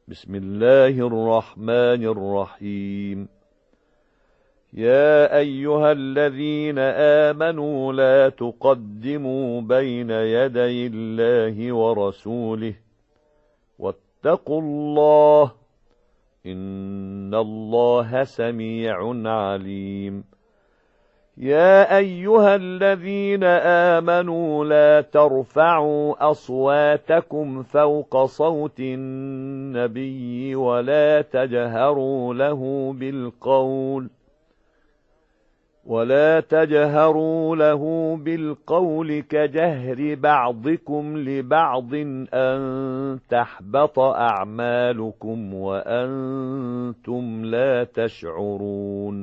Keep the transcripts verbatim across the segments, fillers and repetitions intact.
بسم الله الرحمن الرحيم. يا أيها الذين آمنوا لا تقدموا بين يدي الله ورسوله واتقوا الله إن الله سميع عليم. يا أيها الذين آمنوا لا ترفعوا أصواتكم فوق صوت النبي ولا تجهروا له بالقول ولا تجهروا له بالقول كجهر بعضكم لبعض أن تحبط أعمالكم وأنتم لا تشعرون.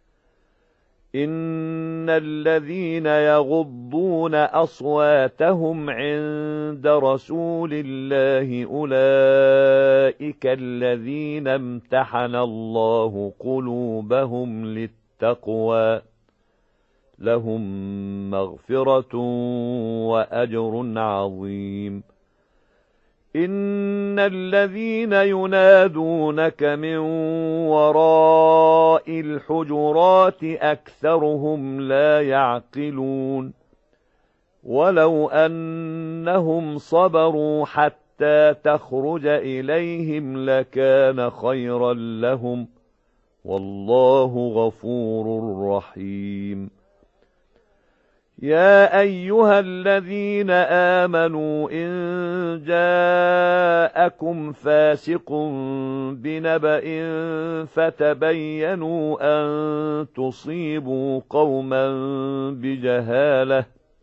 إن الذين يغضون أصواتهم عند رسول الله أولئك الذين امتحن الله قلوبهم للتقوى لهم مغفرة وأجر عظيم. إن الذين ينادونك من وراء الحجرات أكثرهم لا يعقلون. ولو أنهم صبروا حتى تخرج إليهم لكان خيرا لهم والله غفور رحيم. يا أيها الذين آمنوا إن جاءكم فاسق بنبأ فتبينوا أن تصيبوا قوما بجهالة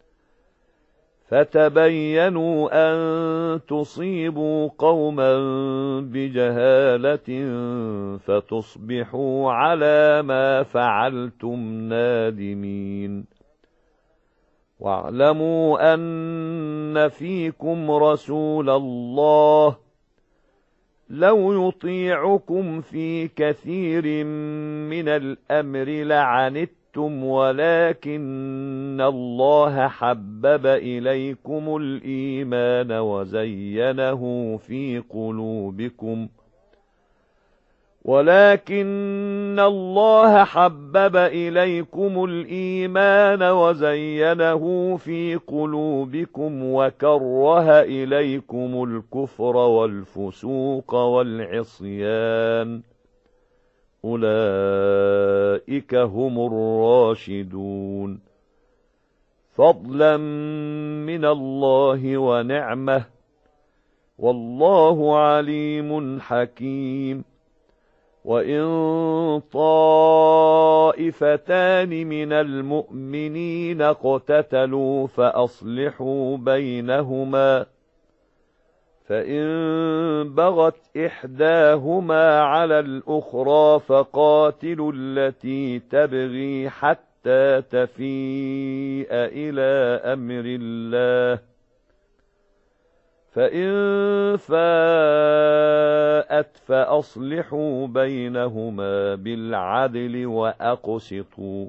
فتبينوا أن تصيبوا قوما بجهالة فتصبحوا على ما فعلتم نادمين. واعلموا أن فيكم رسول الله لو يطيعكم في كثير من الأمر لعنتم ولكن الله حبب إليكم الإيمان وزينه في قلوبكم ولكن الله حبب إليكم الإيمان وزينه في قلوبكم وكره إليكم الكفر والفسوق والعصيان أولئك هم الراشدون فضلا من الله ونعمة والله عليم حكيم. وإن طائفتان من المؤمنين اقتتلوا فأصلحوا بينهما فإن بغت إحداهما على الأخرى فقاتلوا التي تبغي حتى تفيء إلى أمر الله فإن فاءت فأصلحوا بينهما بالعدل وأقسطوا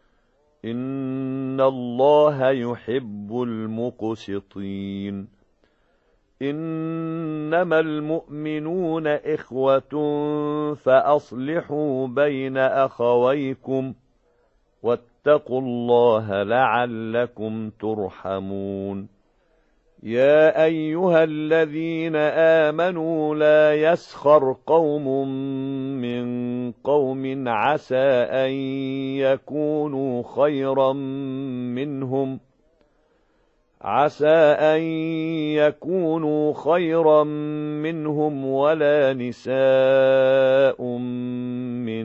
إن الله يحب المقسطين. إنما المؤمنون إخوة فأصلحوا بين أخويكم واتقوا الله لعلكم ترحمون. يا أيها الذين آمنوا لا يسخر قوم من قوم عسى أن يكونوا خيرا منهم عسى أن يكونوا خيرا منهم ولا نساء من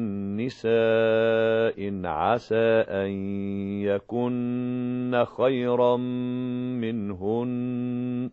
نساء عسى أن يكن خيرا منهن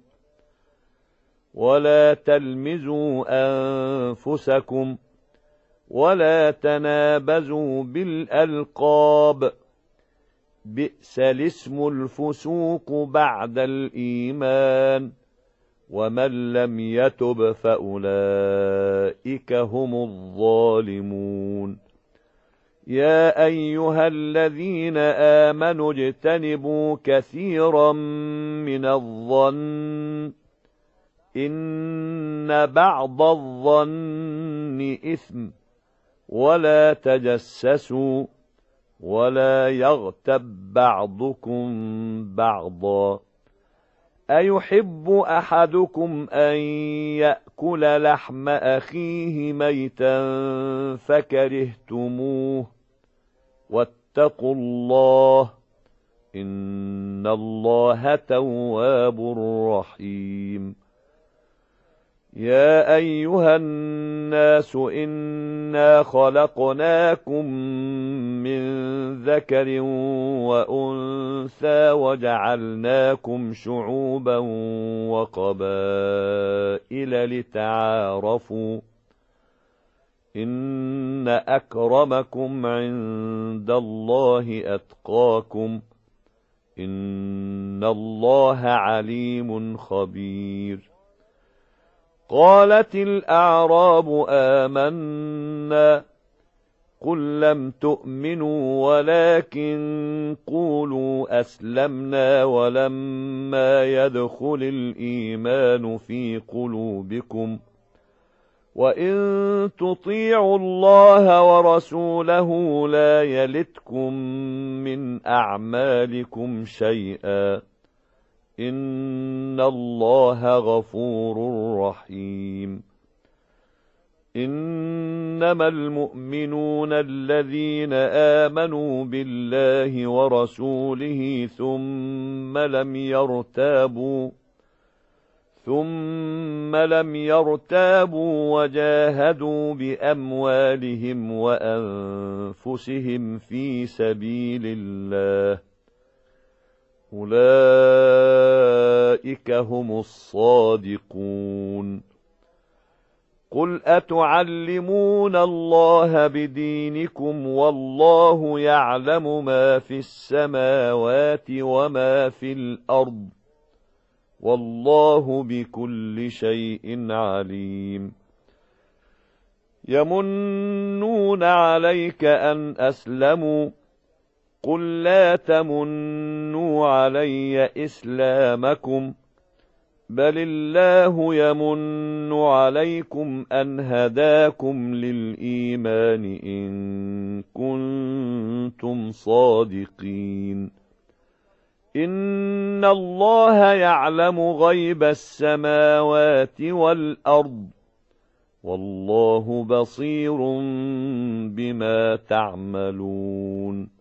ولا تلمزوا أنفسكم ولا تنابزوا بالألقاب بئس الاسم الفسوق بعد الإيمان ومن لم يتب فأولئك هم الظالمون. يا أيها الذين آمنوا اجتنبوا كثيرا من الظن إن بعض الظن إثم ولا تجسسوا ولا يغتب بعضكم بعضا أيحب أحدكم أن يأكل لحم أخيه ميتا فكرهتموه واتقوا الله إن الله تواب رحيم يا أيها الناس إنا خلقناكم من ذكر وأنثى وجعلناكم شعوبا وقبائل لتعارفوا إن أكرمكم عند الله أتقاكم إن الله عليم خبير قالت الأعراب آمنا قل لم تؤمنوا ولكن قولوا أسلمنا ولما يدخل الإيمان في قلوبكم وإن تطيعوا الله ورسوله لا يلتكم من أعمالكم شيئا إن الله غفور رحيم إنما المؤمنون الذين آمنوا بالله ورسوله ثم لم يرتابوا ثم لم يرتابوا وجاهدوا بأموالهم وأنفسهم في سبيل الله أولئك هم الصادقون قل أتعلمون الله بدينكم والله يعلم ما في السماوات وما في الأرض والله بكل شيء عليم يمنون عليك أن أسلموا قل لا تمنوا علي إسلامكم بل الله يمن عليكم أن هداكم للإيمان إن كنتم صادقين إن الله يعلم غيب السماوات والأرض والله بصير بما تعملون